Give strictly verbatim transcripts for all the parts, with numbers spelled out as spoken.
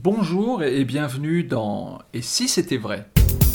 Bonjour et bienvenue dans « Et si c'était vrai ?»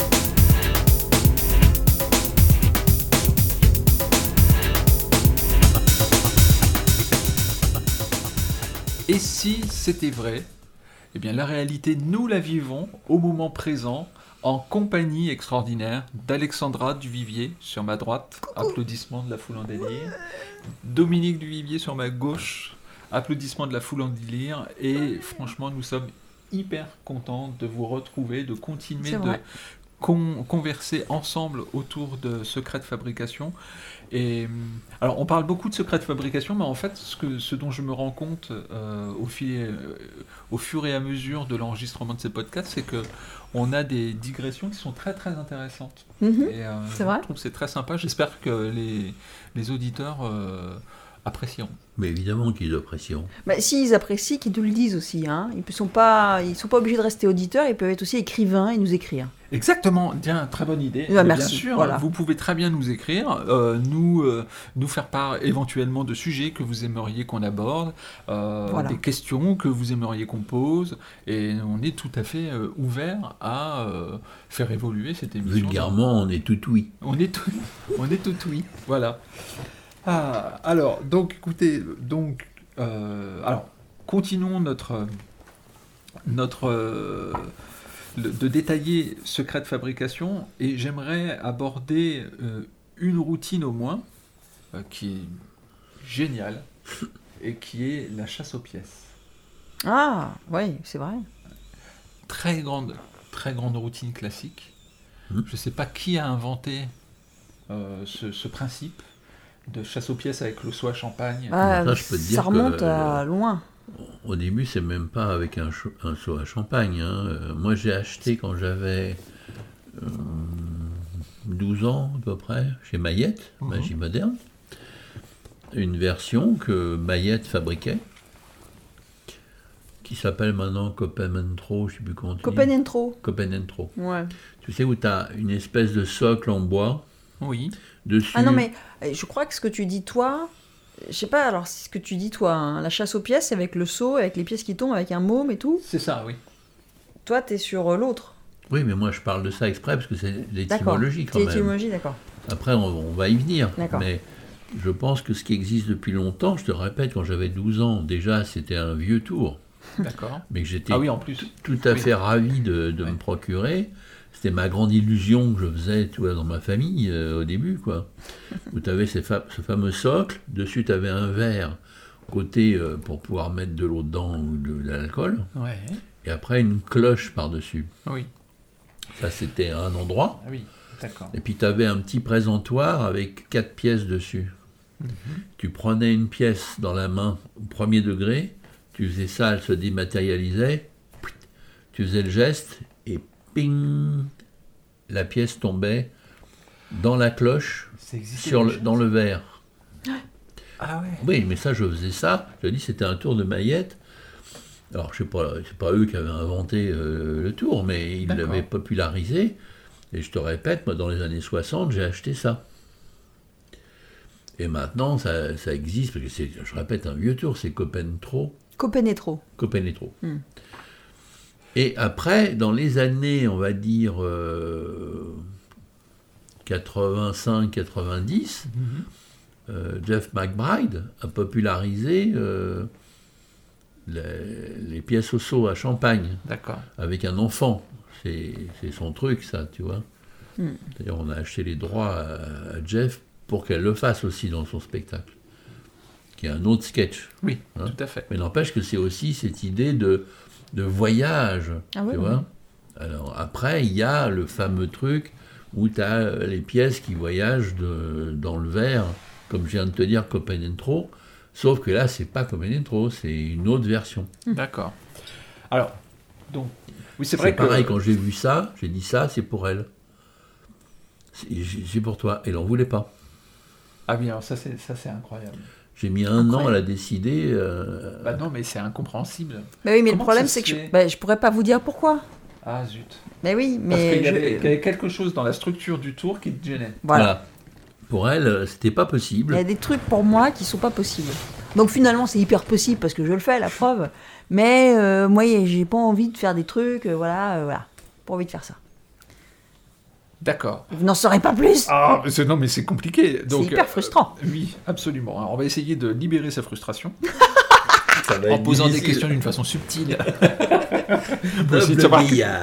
Et si c'était vrai, eh bien la réalité, nous la vivons au moment présent, en compagnie extraordinaire d'Alexandra Duvivier sur ma droite, applaudissements de la foule en délire, Dominique Duvivier sur ma gauche, applaudissements de la foule en délire, et franchement nous sommes hyper contents de vous retrouver, de continuer de con- converser ensemble autour de secrets de fabrication. Et alors on parle beaucoup de secrets de fabrication, mais en fait ce, que, ce dont je me rends compte euh, au, fil, euh, au fur et à mesure de l'enregistrement de ces podcasts, c'est que on a des digressions qui sont très très intéressantes. Mmh, et euh, c'est vrai. Je trouve que c'est très sympa. J'espère que les, les auditeurs euh, apprécieront. Mais évidemment qu'ils apprécieront. Bah, s'ils apprécient, qu'ils nous le disent aussi. Hein. Ils ne sont pas, ils sont pas obligés de rester auditeurs, ils peuvent être aussi écrivains et nous écrire. Exactement, tiens, très bonne idée. Ah, bien merci. sûr, Voilà. vous pouvez très bien nous écrire, euh, nous, euh, nous faire part éventuellement de sujets que vous aimeriez qu'on aborde, euh, Voilà. des questions que vous aimeriez qu'on pose, et on est tout à fait euh, ouvert à euh, faire évoluer cette émission. Vulgairement, on est tout oui. On est tout, on est tout oui, voilà. Ah, alors, donc, écoutez, donc, euh, alors, continuons notre, notre, euh, le- de détailler secret de fabrication, et j'aimerais aborder euh, une routine au moins, euh, qui est géniale, et qui est la chasse aux pièces. Ah, oui, c'est vrai. Très grande, très grande routine classique. Mmh. Je ne sais pas qui a inventé euh, ce, ce principe de chasse aux pièces avec le seau à champagne. Ah, ça, je peux te dire ça remonte que, à loin. Au début, c'est même pas avec un, cho- un seau à champagne. Hein. Euh, moi, j'ai acheté quand j'avais euh, douze ans à peu près, chez Mayette, Mhm. Magie Moderne, une version que Mayette fabriquait, qui s'appelle maintenant Copenentro, je ne sais plus comment tu dis. Copenentro. Copenentro. Ouais. Tu sais, où tu as une espèce de socle en bois, Oui. dessus. Ah non, mais euh, je crois que ce que tu dis, toi, je sais pas, alors ce que tu dis, toi, hein, la chasse aux pièces, c'est avec le seau, avec les pièces qui tombent, avec un môme et tout. C'est ça, oui. Toi, t'es sur euh, l'autre. Oui, mais moi, je parle de ça exprès, parce que c'est D'accord. l'étymologie quand C'est même. l'étymologie, d'accord. Après, on, on va y venir. D'accord. Mais je pense que ce qui existe depuis longtemps, je te répète, quand j'avais douze ans, déjà, c'était un vieux tour, D'accord. mais que j'étais Ah oui, en plus. tout à Oui. fait ravi de, de Ouais. me procurer. C'était ma grande illusion que je faisais tu vois, dans ma famille euh, au début, quoi. Où tu avais ces fa- ce fameux socle, dessus tu avais un verre côté euh, pour pouvoir mettre de l'eau dedans ou de, de l'alcool, Ouais. et après une cloche par-dessus. Oui. Ça, c'était un endroit. Ah oui, d'accord. Et puis tu avais un petit présentoir avec quatre pièces dessus. Mhm. Tu prenais une pièce dans la main au premier degré, tu faisais ça, elle se dématérialisait, tu faisais le geste, et ping, la pièce tombait dans la cloche, Ça existait sur le, déjà, dans ça. le verre. Ah ouais. Oui, mais ça, je faisais ça, je te dis, c'était un tour de Mayette. Alors, je sais pas, c'est pas eux qui avaient inventé euh, le tour, mais ils D'accord. l'avaient popularisé. Et je te répète, moi, dans les années soixante, j'ai acheté ça. Et maintenant, ça, ça existe, parce que c'est, je répète, un vieux tour, c'est Copenentro. Copenetro. Copenetro. Hmm. Et après, dans les années, on va dire euh, quatre-vingt-cinq quatre-vingt-dix, Mhm. euh, Jeff McBride a popularisé euh, les, les pièces au seau à champagne D'accord. avec un enfant. C'est, c'est son truc, ça, tu vois. Hmm. D'ailleurs, on a acheté les droits à, à Jeff pour qu'elle le fasse aussi dans son spectacle, qui est un autre sketch. Oui, Hein. tout à fait. Mais n'empêche que c'est aussi cette idée de, de voyage, Ah oui, tu oui. vois. Alors après, il y a le fameux truc où tu as les pièces qui voyagent de, dans le verre, comme je viens de te dire, Copenentro, sauf que là, c'est pas Copenentro, c'est une autre version. D'accord. Alors, donc, oui, c'est C'est vrai que... pareil, quand j'ai vu ça, j'ai dit ça, c'est pour elle. C'est, c'est pour toi. Elle n'en voulait pas. Ah oui, alors ça c'est, ça, c'est incroyable. J'ai mis un Incroyable. an à la décider. euh, Bah non, mais c'est incompréhensible. Bah oui, mais Comment le problème, ça c'est se que je, fait bah, je pourrais pas vous dire pourquoi. Ah zut. Mais oui, Parce mais qu'il y je- avait, qu'il y avait quelque chose dans la structure du tour qui te gênait. voilà. voilà. Pour elle, euh, c'était pas Il possible. y a des trucs pour moi qui sont pas possibles. Donc finalement, c'est hyper possible parce que je le fais, la preuve. Mais euh, moi, j'ai pas envie de faire des trucs, euh, voilà, euh, voilà. Pas envie de faire ça. D'accord. Vous n'en saurez pas plus. Ah, mais c'est- non, mais c'est compliqué. C'est Donc, hyper euh, frustrant. oui, absolument. Alors, on va essayer de libérer sa frustration Ça va en être posant des difficile. questions d'une façon subtile. Pour Noble essayer de savoir- vieillard.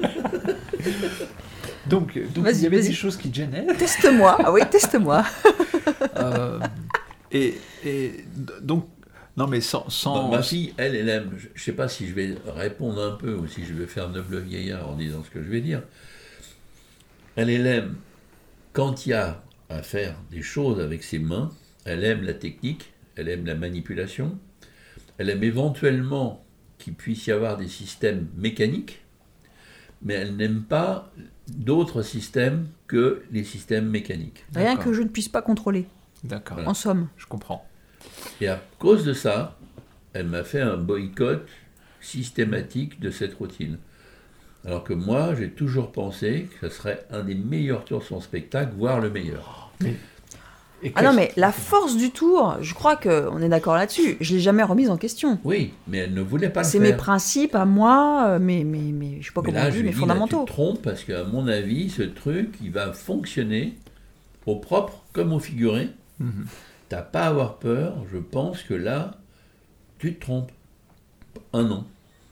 Donc, donc Vas-y, il y avait vas-y. des choses qui te gênaient. Teste-moi. Ah oui, teste-moi. Euh, et, et d- donc, non, mais sans. sans Bon, ma fille, elle, elle aime. Je ne sais pas si je vais répondre un peu ou si je vais faire noble vieillard en disant ce que je vais dire. Elle, elle aime quand il y a à faire des choses avec ses mains. Elle aime la technique, elle aime la manipulation. Elle aime éventuellement qu'il puisse y avoir des systèmes mécaniques, mais elle n'aime pas d'autres systèmes que les systèmes mécaniques. Rien D'accord. que je ne puisse pas contrôler, D'accord, Voilà. en somme. je comprends. Et à cause de ça, elle m'a fait un boycott systématique de cette routine. Alors que moi, j'ai toujours pensé que ce serait un des meilleurs tours de son spectacle, voire le meilleur. Et Ah non, qu'est-ce- mais la force du tour, je crois qu'on est d'accord là-dessus. Je l'ai jamais remise en question. Oui, mais elle ne voulait pas le C'est faire. mes principes à moi, euh, mes, mes, mes, je sais pas Mais comment là, on je dit, lui mes dis, là, tu fondamentaux. te trompes parce qu'à mon avis, ce truc, il va fonctionner au propre comme au figuré. Mhm. T'as pas à avoir peur. Je pense que là, tu te trompes. Un an.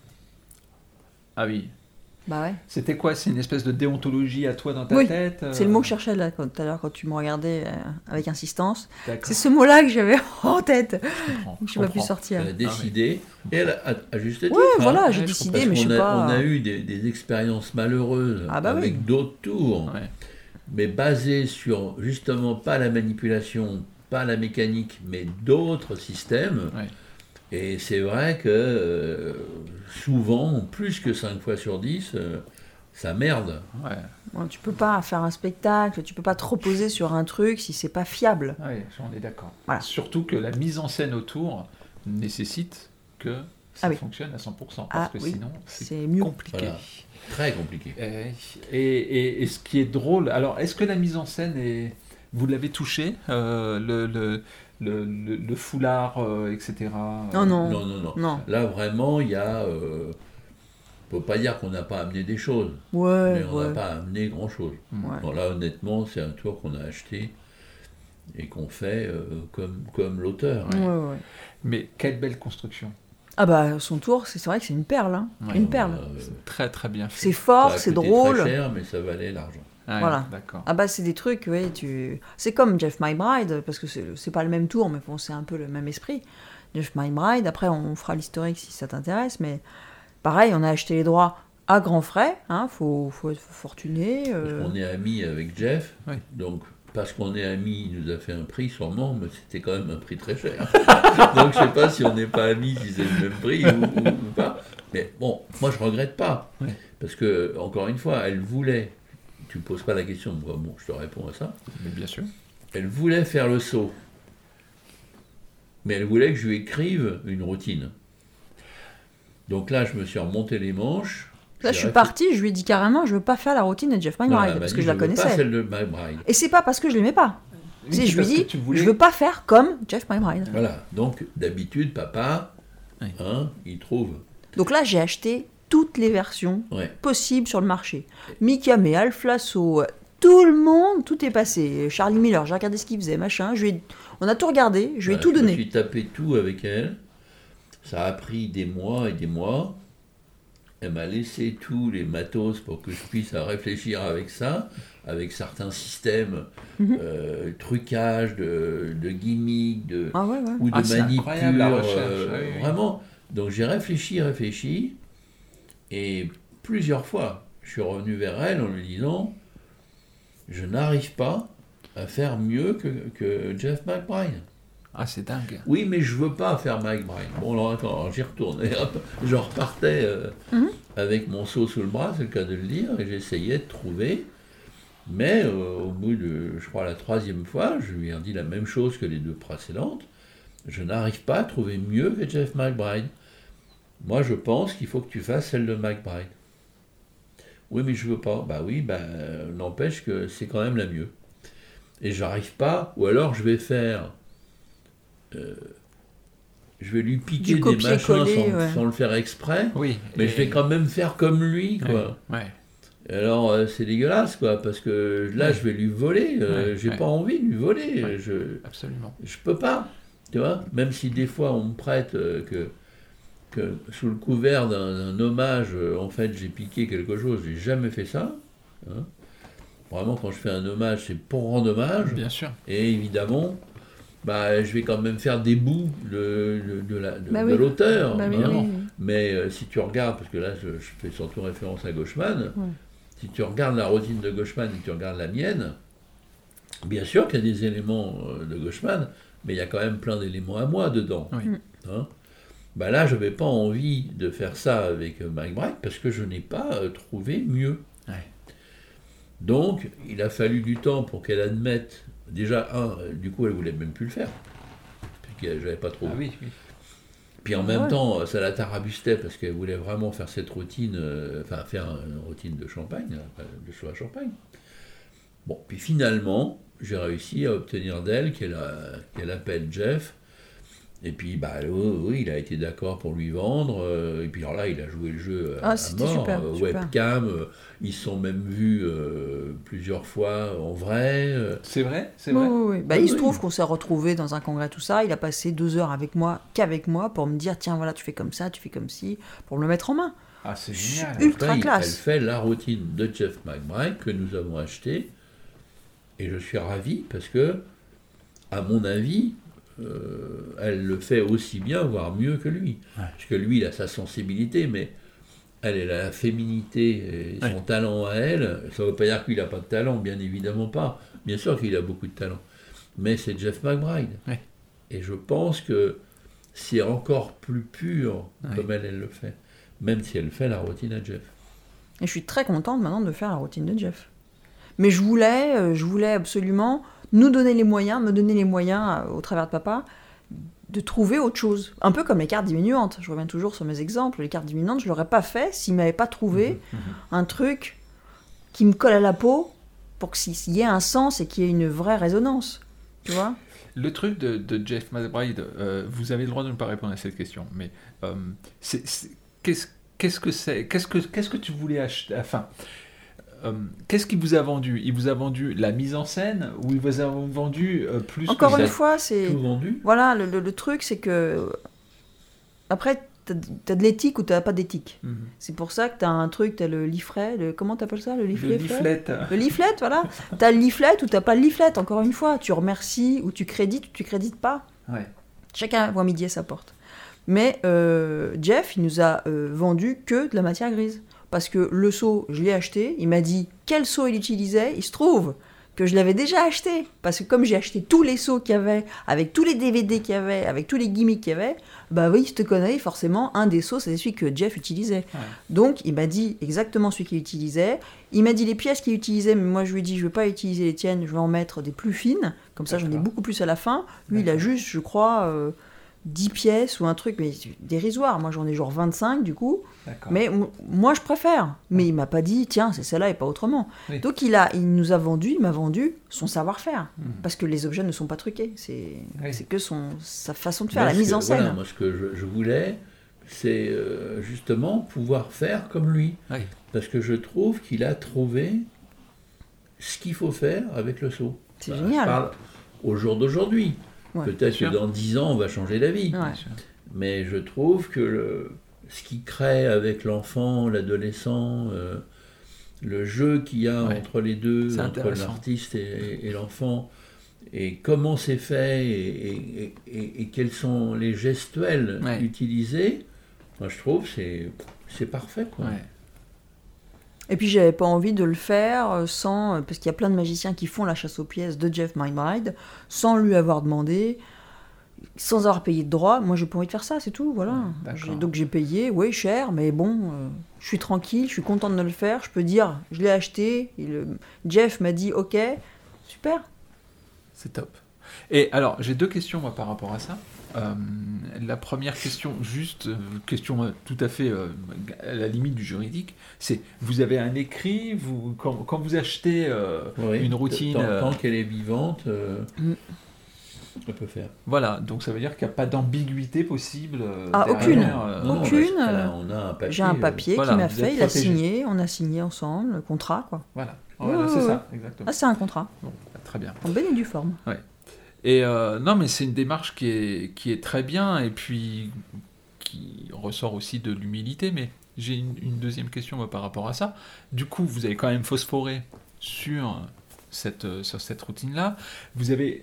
Ah oui. Bah ouais. C'était quoi? C'est une espèce de déontologie à toi dans ta Oui, tête euh, C'est le mot que je cherchais là, quand- tout à l'heure quand tu me regardais euh, avec insistance. D'accord. C'est ce mot-là que j'avais en tête. Je comprends, Je n'ai pas pu comprends. sortir. Elle a décidé. Et elle a, à juste titre. Ouais, hein. voilà, j'ai ouais, je décidé, Parce mais je qu'on sais a, pas. on a eu des, des expériences malheureuses Ah bah avec oui. d'autres tours, Ouais. mais basées sur justement pas la manipulation, pas la mécanique, mais d'autres systèmes. Ouais. Et c'est vrai que euh, souvent, plus que cinq fois sur dix, euh, ça merde. Ouais. Bon, tu peux pas faire un spectacle, tu peux pas te reposer sur un truc si c'est pas fiable. Ouais, on est d'accord. Voilà. Surtout que la mise en scène autour nécessite que ça Ah oui. fonctionne à cent pour cent, parce Ah que oui, sinon c'est c'est mieux. compliqué. Voilà. Très compliqué. Et, et, et ce qui est drôle, alors est-ce que la mise en scène est, vous l'avez touché, euh, le, le, le, le, le foulard, euh, et cetera. Non, non. Non, non, non. Non. Là, vraiment, il y a... euh, faut pas dire qu'on n'a pas amené des choses, Ouais, mais on n'a ouais. pas amené grand-chose. Ouais. Bon, là, honnêtement, c'est un tour qu'on a acheté et qu'on fait euh, comme, comme l'auteur. Ouais, ouais. Mais quelle belle construction. Ah bah son tour, c'est c'est vrai que c'est une perle, hein. Ouais. Une perle. Euh, C'est très très bien fait. C'est ça fort, a c'est coûté drôle. très cher, mais ça valait l'argent. Ouais, Voilà. D'accord. Ah bah c'est des trucs, ouais, tu... C'est comme Jeff My Bride, parce que c'est c'est pas le même tour, mais bon, c'est un peu le même esprit. Jeff My Bride, après on fera l'historique si ça t'intéresse, mais pareil, on a acheté les droits à grands frais, hein, faut, faut être fortuné. euh, On est amis avec Jeff, Oui. donc parce qu'on est amis, il nous a fait un prix sûrement, mais c'était quand même un prix très cher. Donc je sais pas si on n'est pas amis, si c'est le même prix ou, ou- ou pas. Mais bon, moi je regrette pas, Oui. parce que encore une fois, elle voulait. Tu poses pas la question, moi, bon, je te réponds à ça. Mais bien sûr. Elle voulait faire le saut, mais elle voulait que je lui écrive une routine. Donc là, je me suis remonté les manches. Là, je J'ai suis réfléchi- partie, je lui ai dit carrément, je veux pas faire la routine de Jeff My Non, Bride, elle m'a parce dit, que je la veux Pas connaissais. celle de McBride. Et c'est pas parce que je l'aimais pas. Oui, Si, c'est je lui parce dis, que tu voulais- je veux pas faire comme Jeff My Bride. Voilà, donc d'habitude, papa, Oui. hein, il trouve. Donc là, j'ai acheté toutes les versions Ouais. possibles sur le marché. Mikame, Alf Lasso, tout le monde, tout est passé. Charlie Miller, j'ai regardé ce qu'il faisait, machin. Je lui ai- On a tout regardé, je lui ai Voilà, tout je me donné. suis tapé tout avec elle. Ça a pris des mois et des mois. Elle m'a laissé tous les matos pour que je puisse réfléchir avec ça, avec certains systèmes, Mhm. euh, trucage, de, de gimmicks, de, Ah ouais, ouais. ou de Ah, c'est manipures. incroyable, la recherche, euh, oui, oui. Vraiment. Donc j'ai réfléchi, réfléchi. Et plusieurs fois, je suis revenu vers elle en lui disant, je n'arrive pas à faire mieux que, que Jeff McBride. Ah, c'est dingue. Oui, mais je veux pas faire McBride. Bon, alors attends, alors j'y retourne. Et hop, je repartais euh, Mhm. avec mon seau sous le bras, c'est le cas de le dire, et j'essayais de trouver. Mais euh, au bout de, je crois, la troisième fois, je lui ai dit la même chose que les deux précédentes. Je n'arrive pas à trouver mieux que Jeff McBride. Moi, je pense qu'il faut que tu fasses celle de McBride. Oui, mais je veux pas. Bah oui, bah, euh, n'empêche que c'est quand même la mieux. Et j'arrive pas, ou alors je vais faire euh, je vais lui piquer Du des machins sans, copier-coller, ouais. sans le faire exprès, Oui. mais et- je vais quand même faire comme lui, quoi. Ouais, ouais. Alors euh, c'est dégueulasse, quoi, parce que là Ouais. je vais lui voler, euh, Ouais, j'ai ouais. pas envie de lui voler, Ouais. je, Absolument. je peux pas, tu vois, même si des fois on me prête euh, que, que sous le couvert d'un, d'un hommage, euh, en fait j'ai piqué quelque chose, j'ai jamais fait ça, hein. Vraiment quand je fais un hommage c'est pour rendre hommage, Bien sûr. et évidemment, bah, je vais quand même faire des bouts de, de, de la- de- Bah de oui. l'auteur, Bah oui, hein. oui, oui. Mais euh, si tu regardes, parce que là je, je fais surtout référence à Gauchman, Ouais. si tu regardes la routine de Gauchman et que tu regardes la mienne, bien sûr qu'il y a des éléments euh, de Gauchman, mais il y a quand même plein d'éléments à moi dedans. Oui. Mm. Hein. Bah là, je n'avais pas envie de faire ça avec euh, Mike Bright parce que je n'ai pas euh, trouvé mieux. Ouais. Donc, il a fallu du temps pour qu'elle admette. Déjà, un, euh, du coup, elle voulait même plus le faire. Puis que j'avais pas trop. Ah oui, oui. Puis en Ah même ouais. temps, ça la tarabustait parce qu'elle voulait vraiment faire cette routine, euh, enfin faire une routine de champagne, hein, de choix à champagne. Bon, puis finalement, j'ai réussi à obtenir d'elle qu'elle, a- qu'elle appelle Jeff. Et puis, bah, oui, oui, il a été d'accord pour lui vendre. euh, et puis alors là, il a joué le jeu à, Ah, à c'était mort. super, euh, super. Webcam, euh, ils se sont même vus euh, plusieurs fois en vrai. euh. C'est vrai, c'est Oui, vrai. oui, oui. Bah, Oui, il se oui. trouve qu'on s'est retrouvés dans un congrès, tout ça. Il a passé deux heures avec moi, qu'avec moi, pour me dire tiens, voilà, tu fais comme ça, tu fais comme ci, pour me le mettre en main. Ah, c'est Je suis génial. ultra Après, il- classe. Elle fait la routine de Jeff McBride que nous avons acheté. Et je suis ravi parce que, à mon avis, euh, elle le fait aussi bien, voire mieux que lui. Ouais. Parce que lui, il a sa sensibilité, mais elle, elle a la féminité et son Ouais. talent à elle. Ça ne veut pas dire qu'il n'a pas de talent, bien évidemment pas. Bien sûr qu'il a beaucoup de talent. Mais c'est Jeff McBride. Ouais. Et je pense que c'est encore plus pur Ouais. comme elle, elle le fait. Même si elle fait la routine à Jeff. Et je suis très contente maintenant de faire la routine de Jeff. Mais je voulais, euh, je voulais absolument nous donner les moyens, me donner les moyens, euh, au travers de papa, de trouver autre chose. Un peu comme les cartes diminuantes. Je reviens toujours sur mes exemples. Les cartes diminuantes, je ne l'aurais pas fait s'il ne m'avait pas trouvé Mhm. un truc qui me colle à la peau pour qu'il y ait un sens et qu'il y ait une vraie résonance. Tu vois ? Le truc de, de Jeff McBride, euh, vous avez le droit de ne pas répondre à cette question, mais euh, c'est, c'est- qu'est-ce, qu'est-ce que c'est qu'est-ce que, qu'est-ce que tu voulais acheter Enfin, euh, qu'est-ce qu'il vous a vendu Il vous a vendu la mise en scène ou il vous a vendu euh, plus Encore que une ça fois, c'est... Tout vendu. Voilà, le, le- le truc, c'est que... Après, t'as, t'as de l'éthique ou t'as pas d'éthique. Mhm. C'est pour ça que t'as un truc, t'as le leaflet, le... comment t'appelles ça, le Le leaflet leaflet. Le leaflet, voilà. T'as le leaflet ou t'as pas le leaflet, encore une fois. Tu remercies ou tu crédites ou tu crédites pas. Ouais. Chacun voit midi à sa porte. Mais euh, Jeff, il nous a euh, vendu que de la matière grise. Parce que le seau, je l'ai acheté, il m'a dit quel seau il utilisait. Il se trouve que je l'avais déjà acheté. Parce que comme j'ai acheté tous les seaux qu'il y avait, avec tous les D V D qu'il y avait, avec tous les gimmicks qu'il y avait, bah oui, je te connais, forcément, un des seaux, c'est celui que Jeff utilisait. Ouais. Donc, il m'a dit exactement celui qu'il utilisait. Il m'a dit les pièces qu'il utilisait, mais moi, je lui ai dit, je ne vais pas utiliser les tiennes, je vais en mettre des plus fines. Comme ça, j'en ai D'accord. beaucoup plus à la fin. Lui, il a D'accord. juste, je crois, euh, dix pièces ou un truc, mais dérisoire. Moi, j'en ai genre vingt-cinq, du coup. D'accord. Mais m- moi, je préfère. Mais il m'a pas dit, tiens, c'est celle-là et pas autrement. Oui. Donc, il, a, il nous a vendu, il m'a vendu son savoir-faire. Mhm. Parce que les objets ne sont pas truqués. C'est Oui. c'est que son, sa façon de faire, Moi, la ce mise que- en scène. voilà, moi, ce que je, je voulais, c'est euh, justement pouvoir faire comme lui. Oui. Parce que je trouve qu'il a trouvé ce qu'il faut faire avec le seau. C'est Bah, génial. Je parle au jour d'aujourd'hui. Ouais. Peut-être Sûr. que dans dix ans, on va changer d'avis. Ouais. Bien sûr. Mais je trouve que le, ce qu'il crée avec l'enfant, l'adolescent, euh, le jeu qu'il y a Ouais. entre les deux, C'est entre intéressant. l'artiste et, et l'enfant, et comment c'est fait, et, et- et- et quels sont les gestuels Ouais. utilisés, moi je trouve que c'est, c'est parfait. Quoi. Ouais. Et puis j'avais pas envie de le faire euh, sans, euh, parce qu'il y a plein de magiciens qui font la chasse aux pièces de Jeff McBride sans lui avoir demandé, sans avoir payé de droits. Moi j'ai pas envie de faire ça, c'est tout, voilà. D'accord. J'ai- donc j'ai payé, oui cher, mais bon, euh, je suis tranquille, je suis contente de le faire. Je peux dire, je l'ai acheté. Et le- Jeff m'a dit, ok, super. C'est top. Et alors, j'ai deux questions moi, par rapport à ça. Euh, la première question, juste, euh, question euh, tout à fait euh, à la limite du juridique, c'est vous avez un écrit, vous, quand, quand vous achetez euh, Oui, une routine. Tant, euh, tant qu'elle est vivante, euh, On peut faire. Voilà, donc ça veut dire qu'il n'y a pas d'ambiguïté possible. euh, Ah, derrière, aucune. euh, Non, non, Aucune, parce que là, euh, on a un papier. J'ai un papier voilà, qui m'a vous êtes fait, il a protégé. signé, on a signé ensemble le contrat, quoi. Voilà, Ouais, Voilà, ouais, c'est ouais. ça, exactement. Ah, c'est un contrat, Bon, bah, très bien. en bonne et due forme. Et euh, non, mais c'est une démarche qui est, qui est très bien et puis qui ressort aussi de l'humilité. Mais j'ai une, une deuxième question moi, par rapport à ça. Du coup, vous avez quand même phosphoré sur cette, sur cette routine-là. Vous avez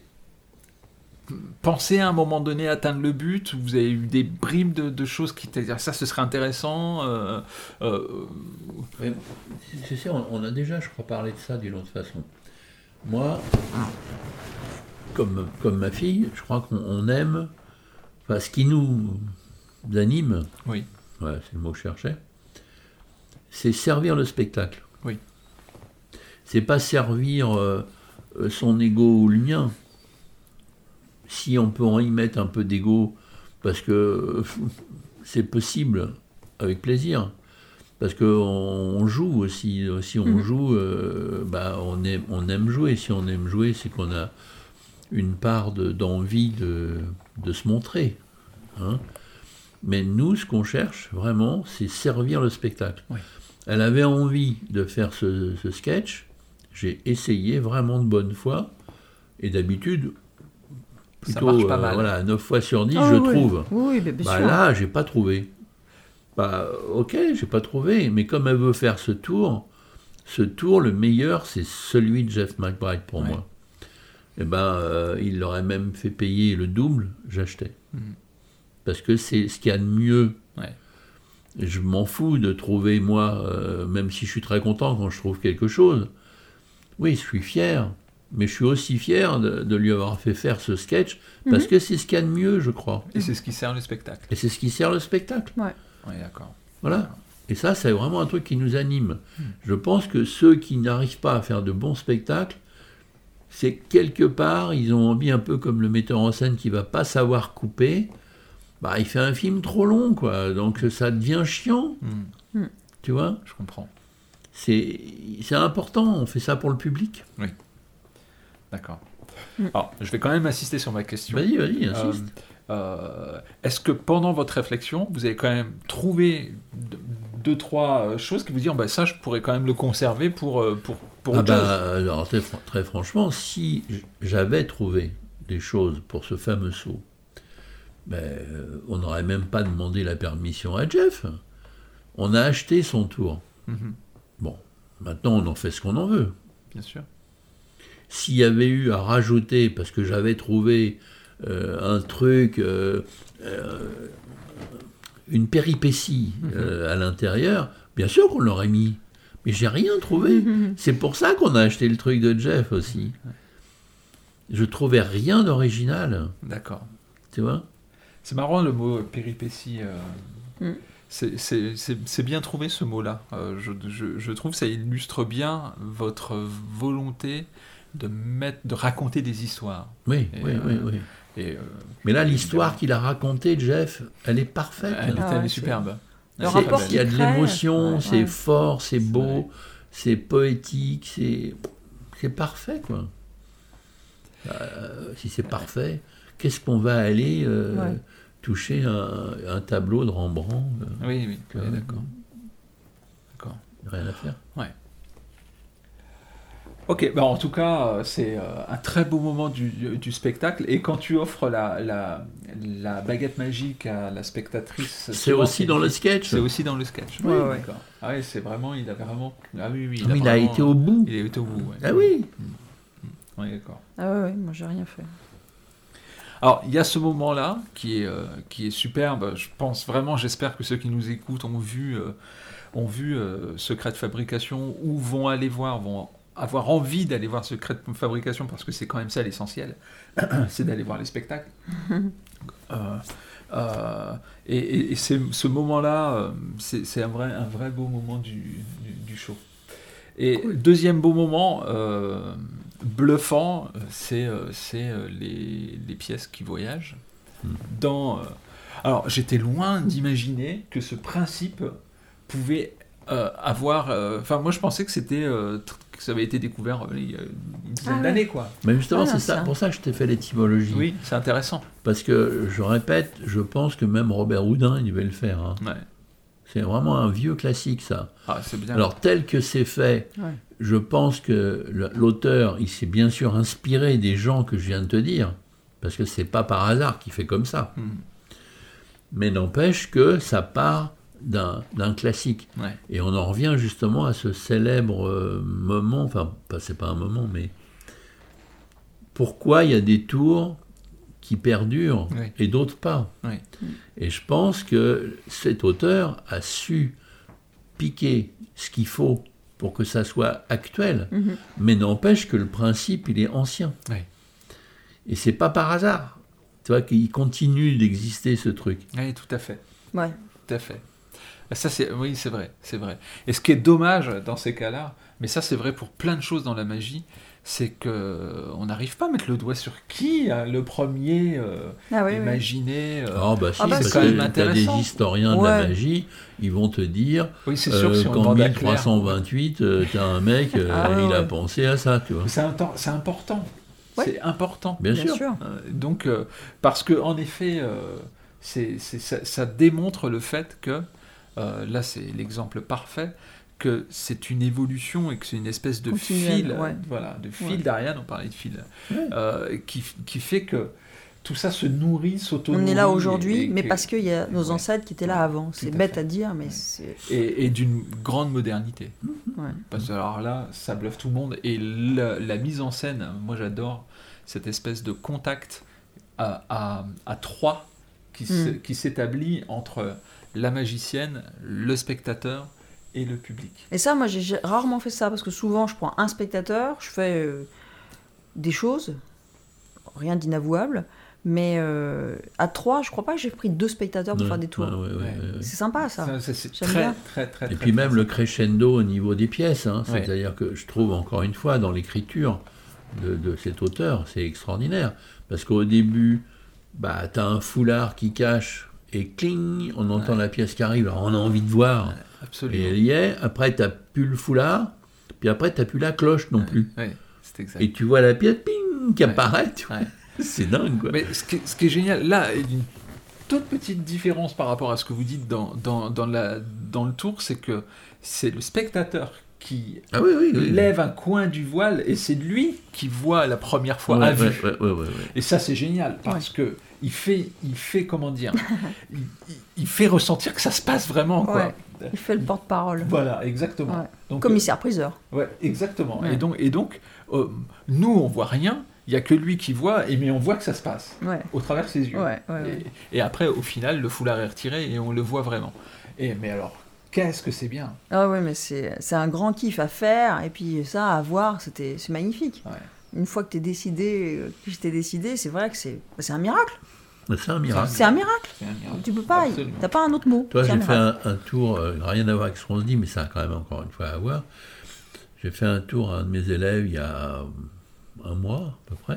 pensé à un moment donné atteindre le but. Vous avez eu des brimes de, de choses qui étaient ça, ce serait intéressant. Euh, euh, Mais, tu sais, on, on a déjà, je crois, parlé de ça d'une autre façon. Moi, comme, comme ma fille, je crois qu'on on aime, enfin, ce qui nous anime, oui, ouais, c'est le mot que je cherchais, c'est servir le spectacle. Oui. C'est pas servir euh, son ego ou le mien. Si on peut en y mettre un peu d'ego, parce que euh, c'est possible, avec plaisir. Parce qu'on on joue aussi. Si on Mhm. joue, euh, bah, on, aime, on aime jouer. Si on aime jouer, c'est qu'on a une part de, d'envie de, de se montrer. Hein. Mais nous, ce qu'on cherche vraiment, c'est servir le spectacle. Oui. Elle avait envie de faire ce, ce sketch. J'ai essayé vraiment de bonne foi. Et d'habitude, ça plutôt marche pas euh, mal. voilà, neuf fois sur dix, Ah, je oui, trouve. Oui, oui, bien Bah sûr. là, j'ai pas trouvé. Bah ok, j'ai pas trouvé, mais comme elle veut faire ce tour, ce tour, le meilleur, c'est celui de Jeff McBride pour Ouais. moi. Et ben, euh, il l'aurait même fait payer le double, j'achetais. Mhm. Parce que c'est ce qu'il y a de mieux. Ouais. Et je m'en fous de trouver, moi, euh, même si je suis très content quand je trouve quelque chose. Oui, je suis fier, mais je suis aussi fier de, de lui avoir fait faire ce sketch, parce Mhm. que c'est ce qu'il y a de mieux, je crois. Et c'est ce qui sert le spectacle. Et c'est ce qui sert le spectacle. Oui, d'accord. Voilà. Et ça, c'est vraiment un truc qui nous anime. Mm. Je pense que ceux qui n'arrivent pas à faire de bons spectacles, c'est quelque part, ils ont envie, un peu comme le metteur en scène qui va pas savoir couper, bah, il fait un film trop long, quoi. Donc ça devient chiant, Hmm, tu vois. je comprends. C'est, c'est important, on fait ça pour le public. D'accord. Mm. Alors, je vais quand même insister sur ma question. Vas-y, vas-y, insiste. Euh, euh, est-ce que pendant votre réflexion, vous avez quand même trouvé deux, deux, trois euh, choses qui vous disent bah, ça, je pourrais quand même le conserver pour, euh, pour, pour Ah autre chose. bah, alors, très, fran- très franchement, si j- j'avais trouvé des choses pour ce fameux saut, ben, euh, on n'aurait même pas demandé la permission à Jeff. On a acheté son tour. Mhm, Bon, maintenant on en fait ce qu'on en veut. bien sûr. S'il y avait eu à rajouter, parce que j'avais trouvé euh, un truc, euh, euh, une péripétie euh, à l'intérieur, bien sûr qu'on l'aurait mis. Mais j'ai rien trouvé. C'est pour ça qu'on a acheté le truc de Jeff aussi. Je trouvais rien d'original, D'accord. tu vois. C'est marrant le mot péripétie. euh, Mm. c'est, c'est, c'est, c'est bien trouvé ce mot-là. Euh, je, je, je trouve que ça illustre bien votre volonté de, mettre, de raconter des histoires. Oui, Et, oui, euh, oui, oui. Et, euh, Mais là, l'histoire qu'il a racontée, Jeff, elle est parfaite. elle, est- Ah elle ouais, est c'est- superbe. Le C'est- rapport Il y a de qu'il crée, l'émotion, ouais, c'est ouais. fort, c'est C'est beau, vrai. c'est poétique, c'est, c'est parfait, quoi. Euh, si c'est parfait, qu'est-ce qu'on va aller euh, Ouais. toucher un, un tableau de Rembrandt euh, Oui, oui, que- oui, d'accord. D'accord. Rien à faire. Ok, bah en tout cas, euh, c'est euh, un très beau moment du, du- du spectacle. Et quand tu offres la, la, la baguette magique à la spectatrice, C'est souvent, aussi dans le sketch. C'est aussi dans le sketch. Ouais, ouais. D'accord. Ah oui, c'est vraiment, il a vraiment. Ah oui, oui. Mais il a vraiment- été au bout. Il a été au bout. Ouais. Ah oui. Oui, d'accord. Ah ouais, ouais, moi j'ai rien fait. Alors, il y a ce moment-là qui est, euh, qui est superbe. Je pense vraiment, j'espère que ceux qui nous écoutent ont vu, euh, ont vu euh, Secret de Fabrication ou vont aller voir, vont avoir envie d'aller voir Secret de Fabrication parce que c'est quand même ça l'essentiel, c'est d'aller voir les spectacles. Euh, euh, et et, et c'est, ce moment-là, euh, c'est, c'est un, vrai, un vrai beau moment du, du, du show. Et Cool. deuxième beau moment, euh, bluffant, euh, c'est, euh, c'est euh, les, les pièces qui voyagent. Mm. Dans, euh, alors, j'étais loin d'imaginer que ce principe pouvait euh, avoir... Enfin, moi, je pensais que c'était euh, tr- que ça avait été découvert euh, il y a une dizaine Ah ouais. d'années, quoi. Mais justement, Ah, c'est ça, ça. pour ça que je t'ai fait l'étymologie. Oui, c'est intéressant. Parce que, je répète, je pense que même Robert Houdin, il devait le faire. hein. Ouais. C'est vraiment un vieux classique, ça. Ah, c'est bien. Alors, tel que c'est fait, Ouais. je pense que le- l'auteur, il s'est bien sûr inspiré des gens que je viens de te dire, parce que c'est pas par hasard qu'il fait comme ça. Mhm. Mais n'empêche que ça part d'un, d'un classique. Ouais. Et on en revient justement à ce célèbre euh, moment, enfin, pas, c'est pas un moment, mais pourquoi il y a des tours qui perdurent Oui. et d'autres pas. Oui. Et je pense que cet auteur a su piquer ce qu'il faut pour que ça soit actuel, Mhm. mais n'empêche que le principe, il est ancien. Oui. Et c'est pas par hasard, tu vois, qu'il continue d'exister ce truc. Oui, tout à fait. Ouais. Tout à fait. Ça, c'est, oui, c'est vrai, c'est vrai. Et ce qui est dommage dans ces cas-là, mais ça c'est vrai pour plein de choses dans la magie, c'est que on n'arrive pas à mettre le doigt sur qui a le premier euh, Ah oui, oui. imaginé. euh, Ah bah si, Ah bah, parce c'est que quand même t'as des intéressant. historiens de Ouais. la magie, ils vont te dire Oui, c'est sûr euh, que si on qu'en demande à mille trois cent vingt-huit, euh, t'as un mec, euh, Ah ouais, il a ouais. pensé à ça, tu vois. Claire, c'est, un- c'est important. Ouais. C'est important. Bien, Bien sûr. sûr. Euh, donc, euh, parce que en effet, euh, c'est, c'est- ça, ça démontre le fait que, euh, là c'est l'exemple parfait, que c'est une évolution et que c'est une espèce de Continuelle, fil, ouais. voilà, de fil Ouais. d'Ariane, on parlait de fil, Ouais. euh, qui, qui fait que tout ça se nourrit, s'auto On est là aujourd'hui, mais parce qu'il y a nos Ouais. ancêtres qui étaient là avant. C'est à bête fait. à dire, mais c'est. et, et d'une grande modernité. Ouais. Parce que alors là, ça bluffe tout le monde. Et la, la mise en scène, moi j'adore cette espèce de contact à, à, à trois qui, se- Mm. qui s'établit entre la magicienne, le spectateur et le public. Et ça, moi, j'ai j'ai rarement fait ça parce que souvent, je prends un spectateur, je fais euh, des choses, rien d'inavouable, mais euh, à trois, je crois pas que j'ai pris deux spectateurs pour Ouais, faire des tours. ouais, ouais, ouais, Ouais. ouais. C'est sympa, ça. Ça, ça, c'est J'aime très, bien. très, très, très, Et puis très, même très le sympa. crescendo au niveau des pièces, hein, Ouais. c'est-à-dire que je trouve encore une fois dans l'écriture de, de cet auteur, c'est extraordinaire. Parce qu'au début, bah, tu as un foulard qui cache et cling, on entend Ouais. la pièce qui arrive, alors on a envie de voir. Ouais, Et absolument. elle y est, après tu plus le foulard, puis après tu plus la cloche non plus. Ouais, c'est exact. Et tu vois la pièce ping, qui Ouais. apparaît, tu vois. Ouais. C'est dingue quoi. Mais ce qui, ce qui est génial, là, il y a une toute petite différence par rapport à ce que vous dites dans, dans, dans, la, dans le tour, c'est que c'est le spectateur qui Ah oui, oui, oui. lève un coin du voile et c'est lui qui voit la première fois Ouais, à vue. ouais, ouais, ouais, ouais, ouais. Et ça, c'est génial parce que il fait, il fait comment dire, il, il- il fait ressentir que ça se passe vraiment, quoi. Ouais. Il fait le porte-parole. Voilà, exactement. Ouais. Donc, Commissaire-priseur. euh, ouais, exactement. Ouais. Et donc, et donc euh, nous, on voit rien. Il y a que lui qui voit, et mais on voit que ça se passe Ouais. au travers de ses yeux. Ouais, ouais, ouais. Et, et après, au final, le foulard est retiré et on le voit vraiment. Et mais alors, qu'est-ce que c'est bien. Ah ouais, mais c'est c'est un grand kiff à faire, et puis ça, à voir, c'était c'est magnifique. Ouais. Une fois que t'es décidé, euh, que j'étais décidé, c'est vrai que c'est c'est un miracle. C'est un miracle. C'est un miracle. C'est un miracle. Tu peux pas, Absolument. t'as pas un autre mot. Toi, C'est un j'ai fait miracle. un, un tour, euh, rien à voir avec ce qu'on se dit, mais ça a quand même encore une fois à voir. J'ai fait un tour à un de mes élèves il y a un mois à peu près,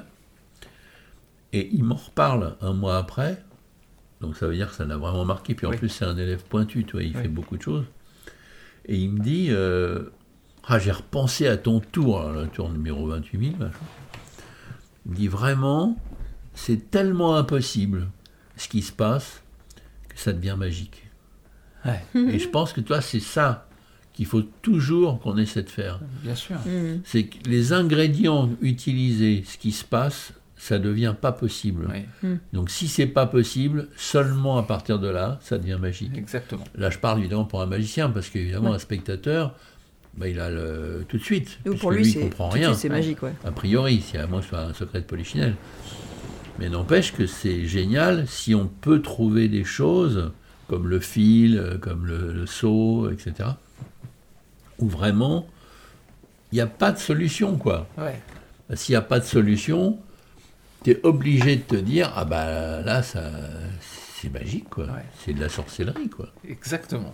et il m'en reparle un mois après, donc ça veut dire que ça l'a vraiment marqué, puis en Oui. plus c'est un élève pointu, tu vois, il Oui. fait beaucoup de choses, et il me dit, euh, ah j'ai repensé à ton tour, alors, le tour numéro vingt-huit mille, machin. Il me dit vraiment, c'est tellement impossible ce qui se passe que ça devient magique. Ouais, Et je pense que toi, c'est ça qu'il faut toujours qu'on essaie de faire. bien sûr. Mhm. C'est que les ingrédients utilisés, ce qui se passe, ça devient pas possible. Oui, Donc si c'est pas possible, seulement à partir de là, ça devient magique. exactement. Là, je parle évidemment pour un magicien, parce qu'évidemment, Ouais. un spectateur, bah, il a le... tout de suite. Et pour puisque lui, il c'est comprend tout de rien. suite, c'est magique, ouais. A priori, si à moins que ce soit un secret de Polichinelle. Mais n'empêche que c'est génial si on peut trouver des choses comme le fil, comme le, le seau, et cetera, où vraiment il n'y a pas de solution, quoi. Ouais. S'il n'y a pas de solution, tu es obligé de te dire, ah bah là, ça, c'est magique, quoi. Ouais. C'est de la sorcellerie, quoi. Exactement.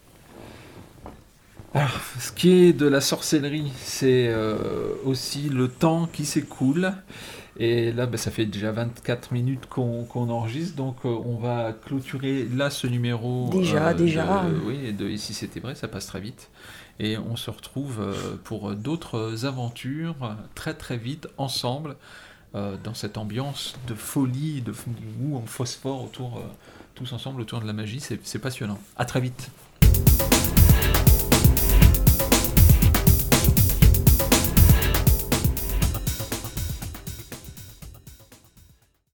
Alors, ce qui est de la sorcellerie, c'est euh, aussi le temps qui s'écoule Et là, bah, ça fait déjà vingt-quatre minutes qu'on, qu'on enregistre, donc euh, on va clôturer là ce numéro. Déjà, euh, déjà. de- oui, de Et si c'était vrai, ça passe très vite. Et on se retrouve euh, pour d'autres aventures euh, très très vite ensemble euh, dans cette ambiance de folie, de où on phosphore autour, euh, tous ensemble autour de la magie. C'est, c'est passionnant. À très vite.